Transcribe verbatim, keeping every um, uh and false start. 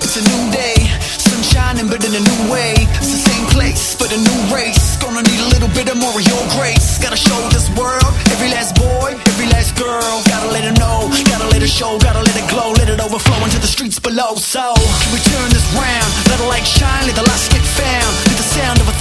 It's a new day, sun shining but in a new way. It's the same place but a new race. Gonna need a little bit of more of your grace. Gotta show this world, every last boy, every last girl. Gotta let it know, gotta let it show, gotta let it glow, let it overflow into the streets below. So, can we turn this round, let the light shine, let the lights get found, let the sound of a